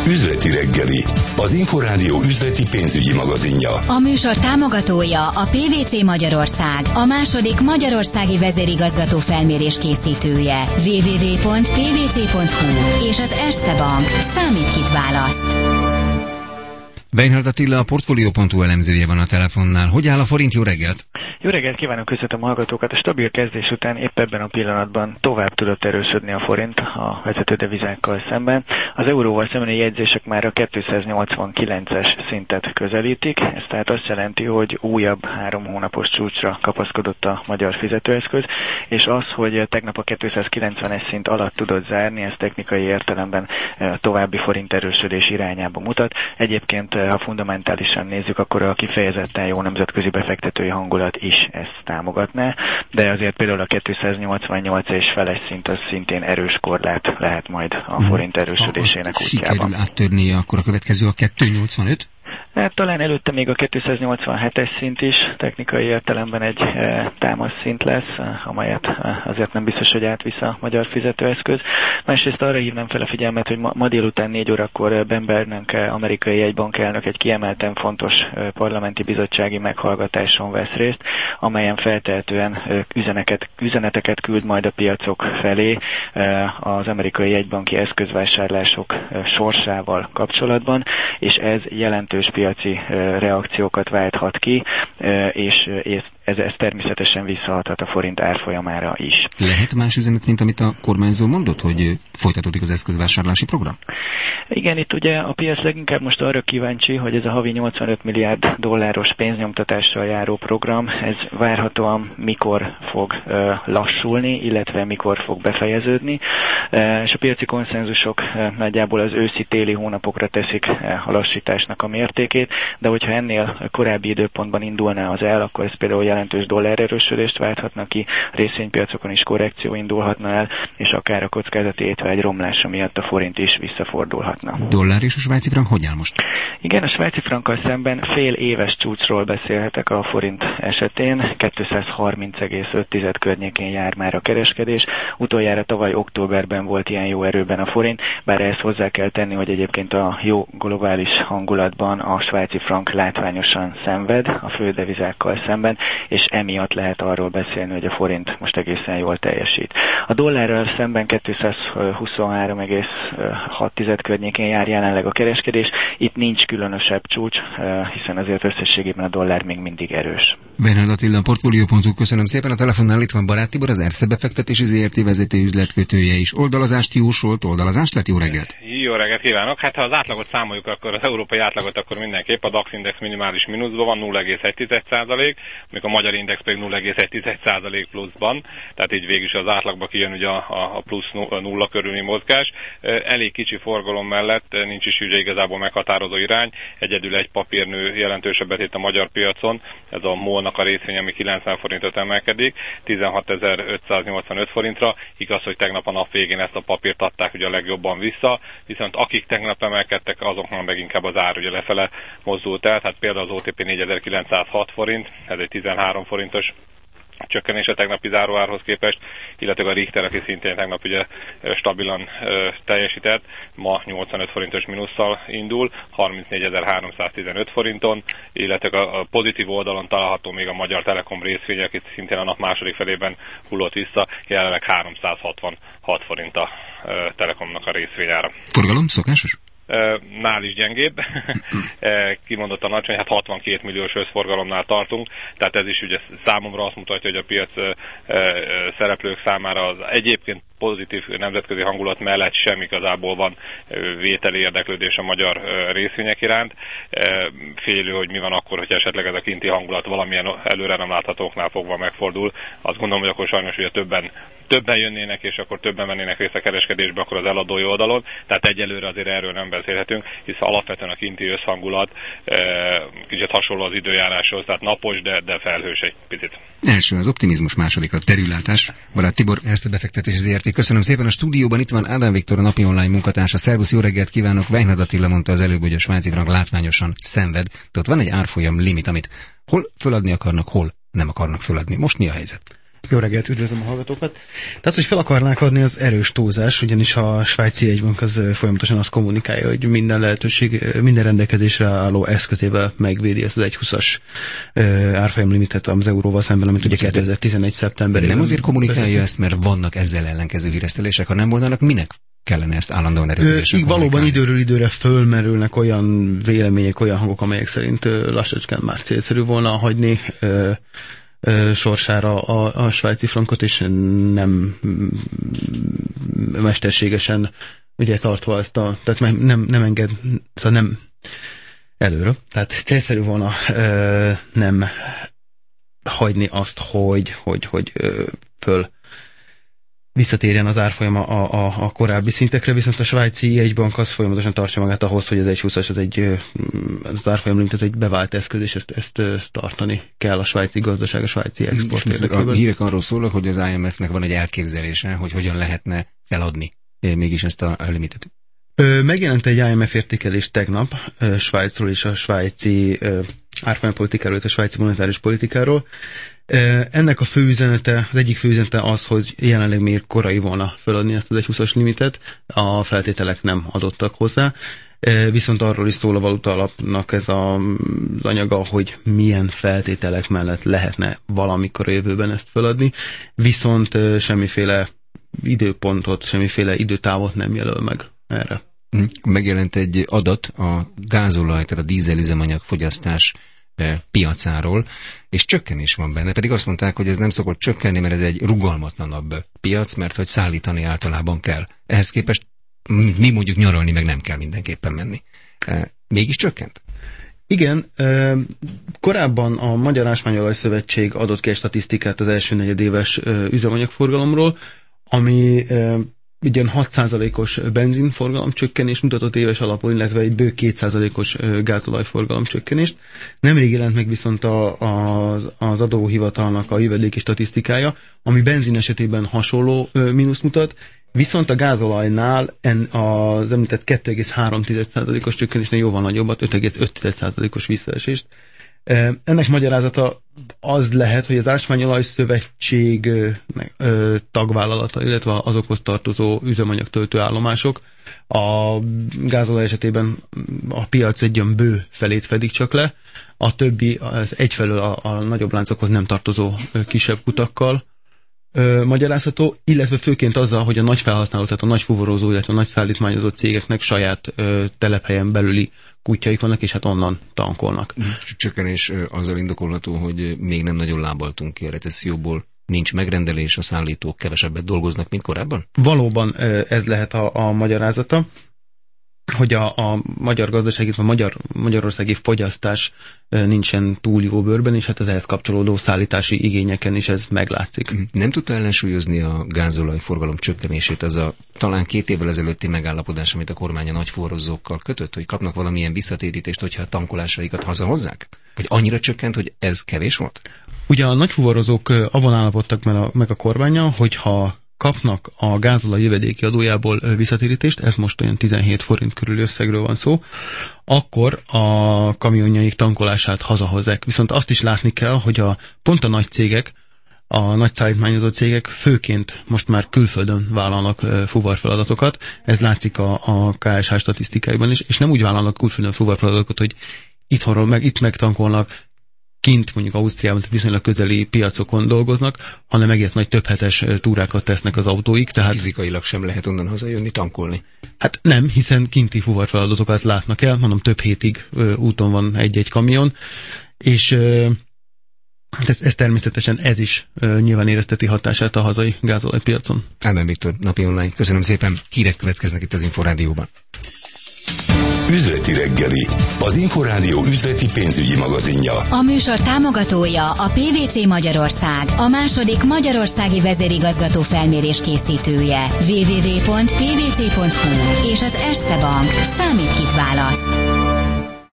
Üzleti reggeli, az Inforádió üzleti pénzügyi magazinja. A műsor támogatója a PwC Magyarország, a második magyarországi vezérigazgató felmérés készítője. www.pwc.hu és az Erste Bank. Számít, kit választ. Weinhardt Attila, a Portfolio.hu elemzője van a telefonnál. Hogy áll a forint? Jó reggelt! Jó reggelt kívánok, köszöntöm a hallgatókat. A stabil kezdés után épp ebben a pillanatban tovább tudott erősödni a forint a vezető devizákkal szemben. Az euróval szembeni jegyzések már a 289-es szintet közelítik. Ez tehát azt jelenti, hogy újabb 3 hónapos csúcsra kapaszkodott a magyar fizetőeszköz, és az, hogy tegnap a 290-es szint alatt tudott zárni, ez technikai értelemben további forint erősödés irányába mutat. Egyébként, ha fundamentálisan nézzük, akkor a kifejezetten jó nemzetközi befektetői hangulat is ezt támogatná, de azért például a 288 és feles szint az szintén erős korlát lehet majd a forint erősödésének útjában. Sikerül áttörnie, akkor a következő a 285? Hát talán előtte még a 287-es szint is technikai értelemben egy támaszszint lesz, amelyet azért nem biztos, hogy átvisz a magyar fizetőeszköz. Másrészt arra hívnám fel a figyelmet, hogy ma délután 4 órakor Ben Bernanke, amerikai jegybankelnök egy kiemelten fontos parlamenti bizottsági meghallgatáson vesz részt, amelyen feltehetően üzeneteket küld majd a piacok felé az amerikai jegybanki eszközvásárlások sorsával kapcsolatban, és ez jelentős piaci reakciókat válthat ki, és ez természetesen visszahathat a forint árfolyamára is. Lehet más üzenet, mint amit a kormányzó mondott, hogy folytatódik az eszközvásárlási program? Igen, itt ugye a piac leginkább most arra kíváncsi, hogy ez a havi 85 milliárd dolláros pénznyomtatással járó program, ez várhatóan mikor fog lassulni, illetve mikor fog befejeződni, és a piaci konszenzusok nagyjából az őszi-téli hónapokra teszik a lassításnak a mértékét, de hogyha ennél korábbi időpontban indulna az el, akkor ez például jelentős dollárerősödést válthatna ki, részvénypiacokon is korrekció indulhatna el, és akár a kockázati étvágy romlása miatt a forint is visszafordulhatna. Dollár és a svájci frank hogy áll most? Igen, a svájci frankkal szemben fél éves csúcsról beszélhetek a forint esetén, 230,5 környékén jár már a kereskedés, utoljára tavaly októberben volt ilyen jó erőben a forint, bár ezt hozzá kell tenni, hogy egyébként a jó globális hangulatban a svájci frank látványosan szenved a fődevizákkal szemben, és emiatt lehet arról beszélni, hogy a forint most egészen jól teljesít. A dollárral szemben 223,6 környékén jár jelenleg a kereskedés, itt nincs különösebb csúcs, hiszen azért összességében a dollár még mindig erős. Weinhardt Attila, a Portfolio.hu, köszönöm szépen. A telefonnál itt van Barát Tibor, az Erste befektetési ZRT vezető üzletkötője is. Oldalazást jósolt, oldalazást lett? Jó reggelt! Jó reggelt kívánok! Hát ha az átlagot számoljuk, akkor az európai átlagot, akkor mindenképp a DAX index minimális mínuszban van 0,1%, még a magyar index pedig 0,1% pluszban, tehát így végül is az átlagba kijön ugye a plusz nulla körüli mozgás. Elég kicsi forgalom mellett nincs is ugye igazából meghatározó irány, egyedül egy papírnő jelentősebbet itt a magyar piacon, ez a MOL-nak a részvény, ami 90 forintot emelkedik, 16.585 forintra, igaz, hogy tegnap a nap végén ezt a papírt adták ugye a legjobban vissza, viszont akik tegnap emelkedtek, azoknak meg inkább az ár ugye lefele mozdult el, tehát például az OTP 4906 forint, ez egy 13 forintos csökkenés a tegnapi záróárhoz képest, illetve a Richter, aki szintén tegnap ugye stabilan teljesített, ma 85 forintos mínusszal indul, 34.315 forinton, illetve a pozitív oldalon található még a Magyar Telekom részvény, aki szintén a nap második felében hullott vissza, jelenleg 366 forint a Telekomnak a részvényára. Forgalom szokásos? Nál is gyengébb, kimondottan alacsony, hát 62 milliós összforgalomnál tartunk, tehát ez is ugye számomra azt mutatja, hogy a piac szereplők számára az egyébként pozitív nemzetközi hangulat mellett sem igazából van vételi érdeklődés a magyar részvények iránt. Félő, hogy mi van akkor, hogy esetleg ez a kinti hangulat valamilyen előre nem láthatóknál fogva megfordul. Azt gondolom, hogy akkor sajnos ugye többen jönnének, és akkor többen mennének részt a kereskedésbe, akkor az eladói oldalon. Tehát egyelőre azért erről nem beszélhetünk, hisz alapvetően a kinti összhangulat kicsit hasonló az időjáráshoz, tehát napos, de felhős egy picit. Első az optimizmus, második a terülátás. Barát Tibor, Erste befektetési ZRT. Köszönöm szépen. A stúdióban itt van Ádám Viktor, a napi online munkatársa. Szervusz, jó reggelt kívánok. Weinhardt Attila mondta az előbb, hogy a svájci frank látványosan szenved. Tehát van egy árfolyam limit, amit hol föladni akarnak, hol nem akarnak föladni. Most mi a helyzet? Jó reggelt, üdvözlöm a hallgatókat. Tehát, hogy fel akarnák adni, az erős túlzás, ugyanis a svájci jegybank az folyamatosan azt kommunikálja, hogy minden lehetőség, minden rendelkezésre álló eszközével megvédi ezt az 1,20-as árfolyam limitet az euróval szemben, amit ugye 2011. szeptemberében. Nem azért kommunikálja ezt, mert vannak ezzel ellenkező híresztelések, ha nem volnának, minek kellene ezt állandóan erőteljesen kommunikálni? Valóban időről időre fölmerülnek olyan vélemények, olyan hangok, amelyek szerint lassacskán már célszerű volna hagyni sorsára a svájci frankot, és nem mesterségesen ugye tartva ezt tehát nem enged, szóval nem előre. Tehát célszerű volna nem hagyni azt, hogy föl visszatérjen az árfolyama a korábbi szintekre, viszont a svájci jegybank az folyamatosan tartja magát ahhoz, hogy az 1,20-as az árfolyam limit, ez egy bevált eszköz, és ezt tartani kell a svájci gazdaság, a svájci export érdekében. A hírek arról szólnak, hogy az IMF-nek van egy elképzelése, hogy hogyan lehetne feladni mégis ezt a limitet. Megjelent egy IMF értékelés tegnap Svájcról és a svájci árfolyampolitikáról, a svájci monetáris politikáról. Ennek a főüzenete, az egyik főüzenete az, hogy jelenleg még korai volna feladni ezt az 1,20-as limitet, a feltételek nem adottak hozzá, viszont arról is szól a valuta alapnak ez az anyaga, hogy milyen feltételek mellett lehetne valamikor a jövőben ezt feladni, viszont semmiféle időpontot, semmiféle időtávot nem jelöl meg erre. Megjelent egy adat a gázolaj, tehát a dízelüzemanyag fogyasztás piacáról, és csökkenés van benne, pedig azt mondták, hogy ez nem szokott csökkenni, mert ez egy rugalmatlanabb piac, mert hogy szállítani általában kell. Ehhez képest mi mondjuk nyaralni meg nem kell mindenképpen menni. Mégis csökkent? Igen, korábban a Magyar Ásványolaj Szövetség adott ki egy statisztikát az első negyedéves üzemanyagforgalomról, ami ugyan 6%-os benzinforgalom csökkenés mutatott éves alapon, illetve egy bő 2%-os gázolajforgalom csökkenést. Nemrég jelent meg viszont az adóhivatalnak a jövedéki statisztikája, ami benzin esetében hasonló mínusz mutat, viszont a gázolajnál az említett 2,3%-os csökkenésnél jóval nagyobbat, 5,5%-os visszaesést. Ennek magyarázata az lehet, hogy az Ásványolaj Szövetség tagvállalata, illetve azokhoz tartozó üzemanyagtöltő állomások a gázolaj esetében a piac egy olyan bő felét fedik csak le, a többi az egyfelől a nagyobb láncokhoz nem tartozó kisebb kutakkal magyarázható, illetve főként azzal, hogy a nagy felhasználó, tehát a nagy fuvarozó, illetve a nagy szállítmányozó cégeknek saját telephelyen belüli kútjaik vannak, és hát onnan tankolnak. Csökkenés azzal indokolható, hogy még nem nagyon lábaltunk ki a recesszióból, nincs megrendelés, a szállítók kevesebbet dolgoznak, mint korábban? Valóban ez lehet a magyarázata, hogy a magyar gazdaság, illetve magyarországi fogyasztás nincsen túl jó bőrben, és hát az ehhez kapcsolódó szállítási igényeken is ez meglátszik. Nem tudta ellensúlyozni a gázolajforgalom csökkenését az a talán 2 évvel ezelőtti megállapodás, amit a kormány a nagyforrozókkal kötött, hogy kapnak valamilyen visszatérítést, hogyha a tankolásaikat hazahozzák? Vagy annyira csökkent, hogy ez kevés volt? Ugye a nagyfuvarozók abban állapodtak meg a kormánnyal, hogyha kapnak a gázolaj jövedéki adójából visszatérítést, ez most olyan 17 forint körüli összegről van szó, akkor a kamionjaik tankolását hazahozzák. Viszont azt is látni kell, hogy pont a nagy cégek, a nagy szállítmányozó cégek főként most már külföldön vállalnak fuvarfeladatokat, ez látszik a KSH statisztikáiban is, és nem úgy vállalnak külföldön fuvarfeladatokat, hogy itthonról itt megtankolnak, kint mondjuk Ausztriában, tehát viszonylag közeli piacokon dolgoznak, hanem egész nagy többhetes túrákat tesznek az autóik. Tehát fizikailag sem lehet onnan hazajönni tankolni. Hát nem, hiszen kinti fuvarfeladatokat látnak el, mondom több hétig úton van egy-egy kamion, és ez természetesen ez is nyilván érezteti hatását a hazai gázolajpiacon. Ádám Viktor, Napi Online. Köszönöm szépen, hírek következnek itt az Inforádióban. Üzleti reggeli, az Inforádió üzleti pénzügyi magazinja. A műsor támogatója a PVC Magyarország, a második magyarországi vezérigazgató felmérés készítője. www.pvc.hu és az Erste Bank. Számít, kit választ.